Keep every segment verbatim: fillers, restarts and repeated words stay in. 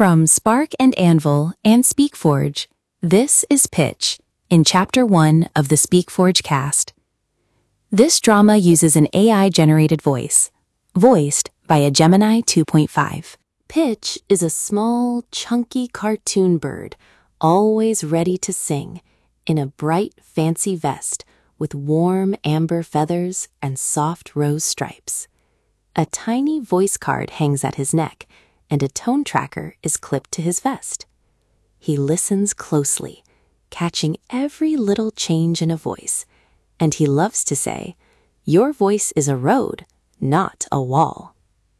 From Spark and Anvil and SpeakForge, this is Pitch, in Chapter one of the SpeakForge cast. This drama uses an A I-generated voice, voiced by a Gemini two point five. Pitch is a small, chunky cartoon bird, always ready to sing, in a bright, fancy vest with warm amber feathers and soft rose stripes. A tiny voice card hangs at his neck, and a tone tracker is clipped to his vest. He listens closely, catching every little change in a voice, and he loves to say, "Your voice is a road, not a wall."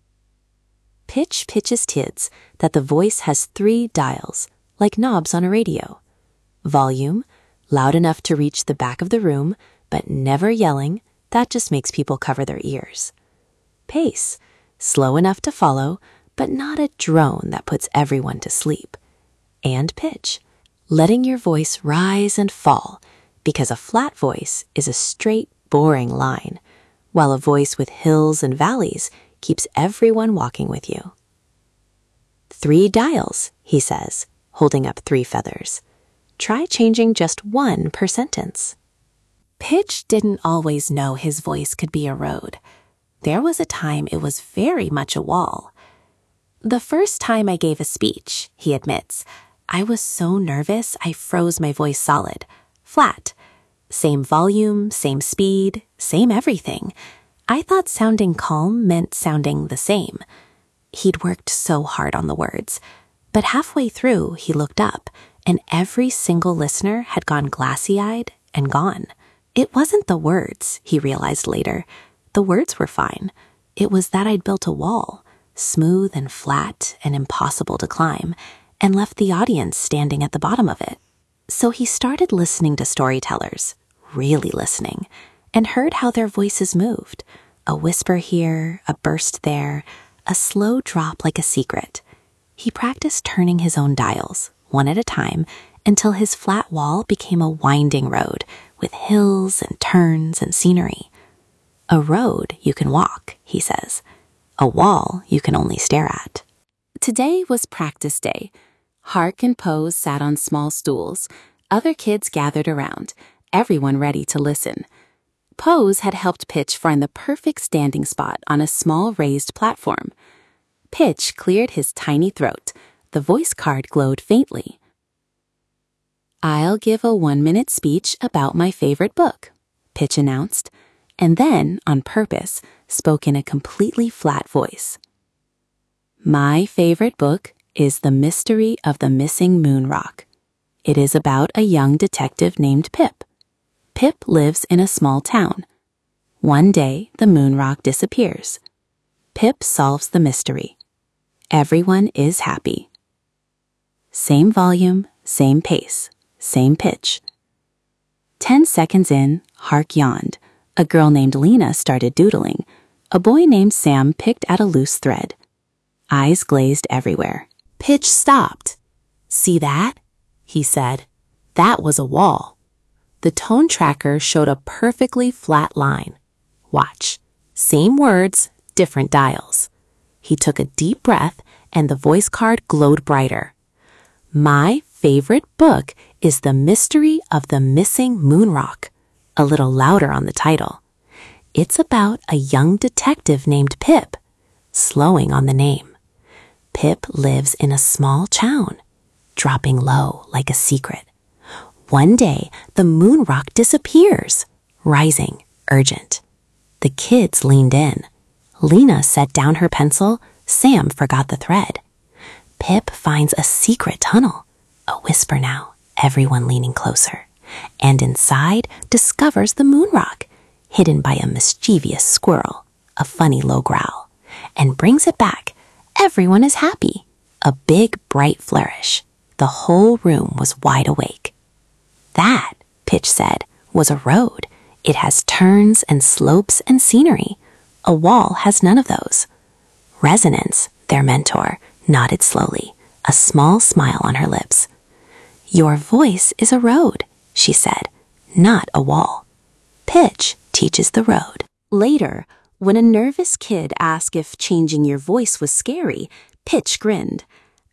Pitch pitches kids that the voice has three dials, like knobs on a radio. Volume, loud enough to reach the back of the room, but never yelling, that just makes people cover their ears. Pace, slow enough to follow, but not a drone that puts everyone to sleep. And pitch, letting your voice rise and fall, because a flat voice is a straight, boring line, while a voice with hills and valleys keeps everyone walking with you. Three dials, he says, holding up three feathers. Try changing just one per sentence. Pitch didn't always know his voice could be a road. There was a time it was very much a wall. The first time I gave a speech, he admits, I was so nervous I froze my voice solid, flat. Same volume, same speed, same everything. I thought sounding calm meant sounding the same. He'd worked so hard on the words, but halfway through he looked up, and every single listener had gone glassy-eyed and gone. It wasn't the words, he realized later. The words were fine. It was that I'd built a wall, smooth and flat and impossible to climb, and left the audience standing at the bottom of it. So he started listening to storytellers, really listening, and heard how their voices moved. A whisper here, a burst there, a slow drop like a secret. He practiced turning his own dials, one at a time, until his flat wall became a winding road with hills and turns and scenery. A road you can walk, he says. A wall you can only stare at. Today was practice day. Hark and Pose sat on small stools. Other kids gathered around, everyone ready to listen. Pose had helped Pitch find the perfect standing spot on a small raised platform. Pitch cleared his tiny throat. The voice card glowed faintly. "I'll give a one-minute speech about my favorite book," Pitch announced, and then, on purpose, spoke in a completely flat voice. "My favorite book is The Mystery of the Missing Moon Rock. It is about a young detective named Pip. Pip lives in a small town. One day, the moon rock disappears. Pip solves the mystery. Everyone is happy." Same volume, same pace, same pitch. Ten seconds in, Hark yawned. A girl named Lena started doodling. A boy named Sam picked at a loose thread. Eyes glazed everywhere. Pitch stopped. "See that?" he said. "That was a wall." The tone tracker showed a perfectly flat line. Watch. Same words, different dials. He took a deep breath, and the voice card glowed brighter. "My favorite book is The Mystery of the Missing Moon Rock," a little louder on the title. "It's about a young detective named Pip," slowing on the name. "Pip lives in a small town," dropping low like a secret. "One day, the moon rock disappears," rising, urgent. The kids leaned in. Lena set down her pencil. Sam forgot the thread. Pip finds a secret tunnel. A whisper now, everyone leaning closer. And inside discovers the moon rock, hidden by a mischievous squirrel, a funny low growl, and brings it back. Everyone is happy. A big, bright flourish. The whole room was wide awake. "That," Pitch said, "was a road. It has turns and slopes and scenery. A wall has none of those." Resonance, their mentor, nodded slowly, a small smile on her lips. "Your voice is a road," she said, "not a wall. Pitch teaches the road." Later, when a nervous kid asked if changing your voice was scary, Pitch grinned.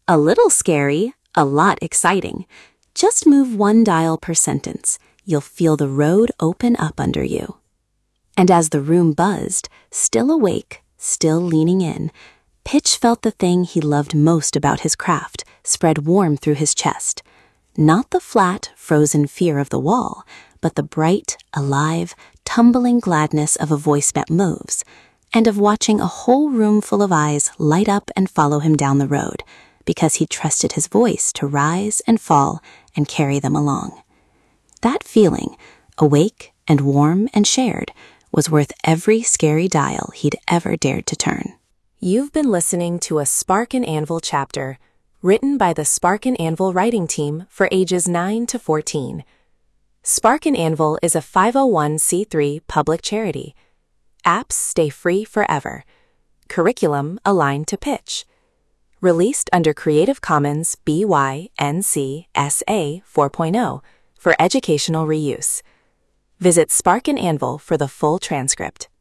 A little scary, a lot exciting. Just move one dial per sentence. You'll feel the road open up under you. And as the room buzzed, still awake, still leaning in, Pitch felt the thing he loved most about his craft spread warm through his chest. Not the flat, frozen fear of the wall, but the bright, alive, tumbling gladness of a voice that moves, and of watching a whole room full of eyes light up and follow him down the road, because he trusted his voice to rise and fall and carry them along. That feeling, awake and warm and shared, was worth every scary dial he'd ever dared to turn. You've been listening to a Spark and Anvil chapter, written by the Spark and Anvil writing team for ages nine to fourteen. Spark and Anvil is a five oh one c three public charity. Apps stay free forever. Curriculum aligned to Pitch. Released under Creative Commons B Y N C S A four point oh for educational reuse. Visit Spark and Anvil for the full transcript.